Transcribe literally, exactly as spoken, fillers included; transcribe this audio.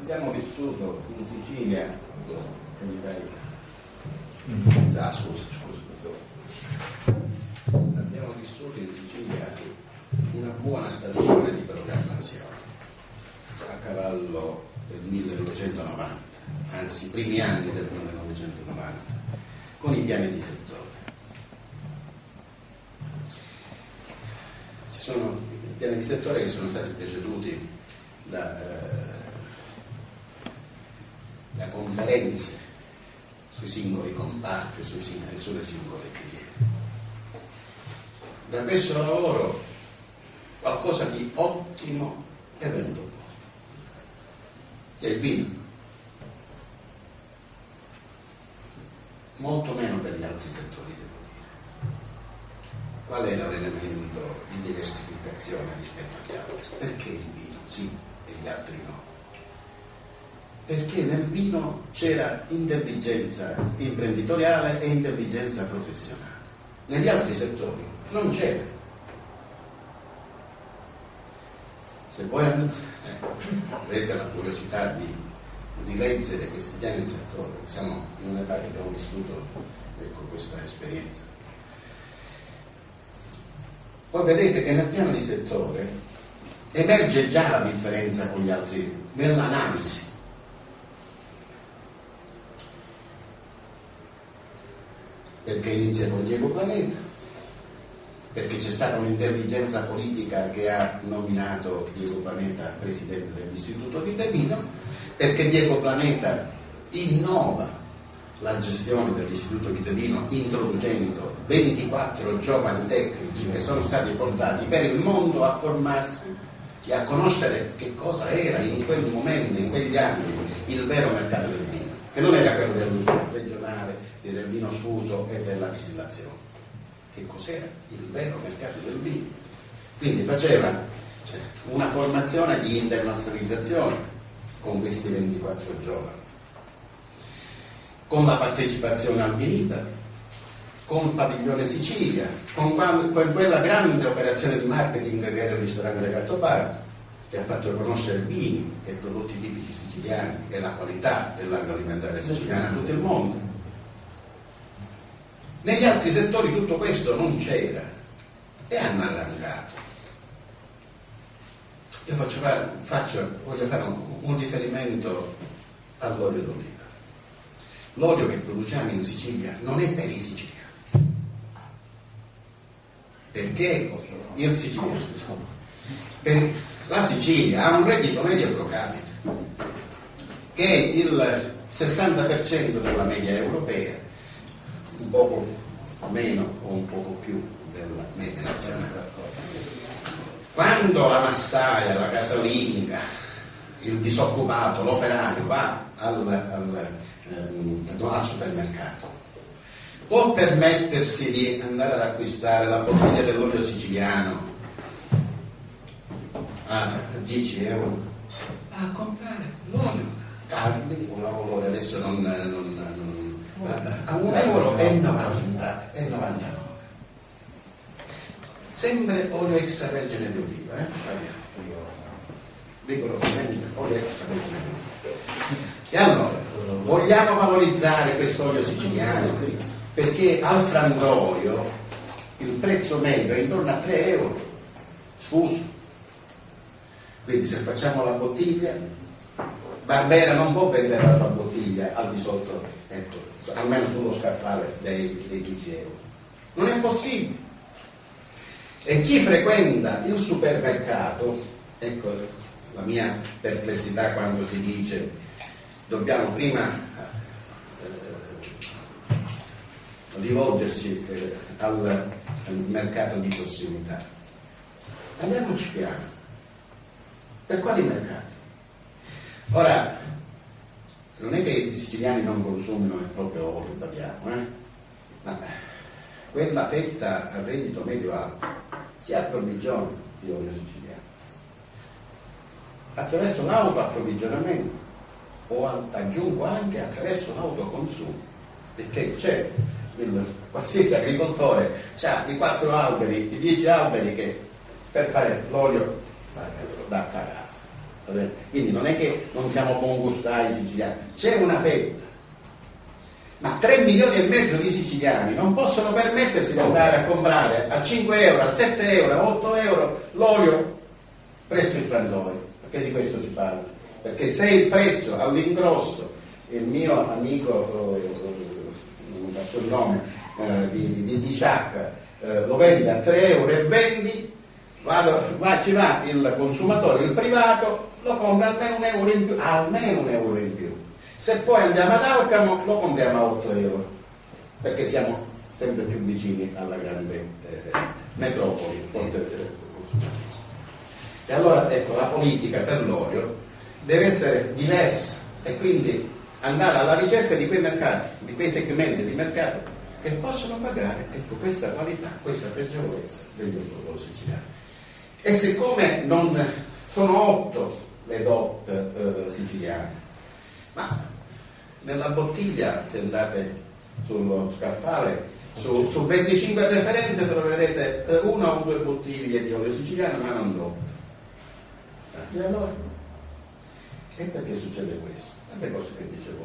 abbiamo vissuto in Sicilia, ah, scusa, scusa, abbiamo vissuto in Sicilia una buona stagione di programmazione a cavallo del millenovecentonovanta, anzi i primi anni del millenovecentonovanta, con i piani di settore. Ci sono i piani di settore che sono stati preceduti da, eh, da conferenze sui singoli comparti, sui, sulle singole filiere. Da questo lavoro qualcosa di ottimo è venuto fuori, che è il vino, molto meno per gli altri settori, devo dire. Qual è l'elemento di diversificazione rispetto agli altri? Perché il vino sì e gli altri no? Perché nel vino c'era intelligenza imprenditoriale e intelligenza professionale. Negli altri settori non c'era. Se voi ecco, avete la curiosità di, di leggere questi piani di settore, siamo in un'età che abbiamo vissuto ecco, questa esperienza. Poi vedete che nel piano di settore emerge già la differenza con gli altri nell'analisi. Perché inizia con Diego Planeta, perché c'è stata un'intelligenza politica che ha nominato Diego Planeta presidente dell'Istituto Vitamino, perché Diego Planeta innova la gestione dell'Istituto Vitamino introducendo ventiquattro giovani tecnici che sono stati portati per il mondo a formarsi e a conoscere che cosa era in quel momento, in quegli anni, il vero mercato del vino, che non era quello del vino regionale, del vino sfuso e della distillazione. Che cos'era il vero mercato del vino? Quindi faceva una formazione di internazionalizzazione con questi ventiquattro giovani, con la partecipazione al Vinitaly, con Padiglione Sicilia, con, con quella grande operazione di marketing che era il ristorante Gattopardo, che ha fatto conoscere vini e prodotti tipici siciliani e la qualità dell'agroalimentare siciliano a tutto il mondo. Negli altri settori tutto questo non c'era e hanno arrancato. Io faccio, faccio, voglio fare un, un riferimento all'olio d'oliva. L'olio che produciamo in Sicilia non è per i siciliani, perché il siciliano, per la Sicilia ha un reddito medio pro capite che è il sessanta per cento della media europea, un poco meno o un poco più della media nazionale. Quando la massaia, la casalinga, il disoccupato, l'operaio va al, al, ehm, al supermercato, può permettersi di andare ad acquistare la bottiglia dell'olio siciliano a dieci euro, va a comprare l'olio Calvi o l'olio, adesso non, non, non a un euro e novantanove, sempre olio extravergine di oliva, eh? rigorosamente olio extravergine di oliva. E allora vogliamo valorizzare questo olio siciliano, perché al frantoio il prezzo medio è intorno a tre euro sfuso, quindi se facciamo la bottiglia, Barbera non può vendere la sua bottiglia al di sotto, ecco, almeno sullo scaffale dei, dei dieci euro. Non è possibile. E chi frequenta il supermercato, ecco la mia perplessità quando si dice dobbiamo prima eh, rivolgersi eh, al, al mercato di prossimità. Andiamoci piano. Per quali mercati? Ora, non è che i siciliani non consumino il proprio olio, badiamo, eh? Ma quella fetta a reddito medio alto si approvvigiona di olio siciliano attraverso l'autoapprovvigionamento o aggiungo anche attraverso l'autoconsumo, perché c'è il, qualsiasi agricoltore ha i quattro alberi, i dieci alberi che per fare l'olio da casa. Quindi non è che non siamo buongustai siciliani, c'è una fetta. Ma tre milioni e mezzo di siciliani non possono permettersi di andare a comprare a cinque euro, a sette euro, a otto euro l'olio presso i frantoi, perché di questo si parla. Perché se il prezzo all'ingrosso, il mio amico, eh, non faccio il nome, eh, di, di, di Sciacca, eh, lo vende a tre euro e venti, vado, va, ci va il consumatore, il privato, lo compra almeno un euro in più, almeno un euro in più. Se poi andiamo ad Alcamo lo compriamo a otto euro, perché siamo sempre più vicini alla grande eh, metropoli. E allora ecco, la politica per l'olio deve essere diversa e quindi andare alla ricerca di quei mercati, di quei segmenti di mercato che possono pagare ecco, questa qualità, questa pregevolezza degli olio siciliani. E siccome non sono otto le D O P eh, siciliane, ma nella bottiglia, se andate sullo scaffale, su, su venticinque referenze troverete eh, una o due bottiglie di olio siciliano, ma non D O P. E allora? E perché succede questo? Le cose che dicevo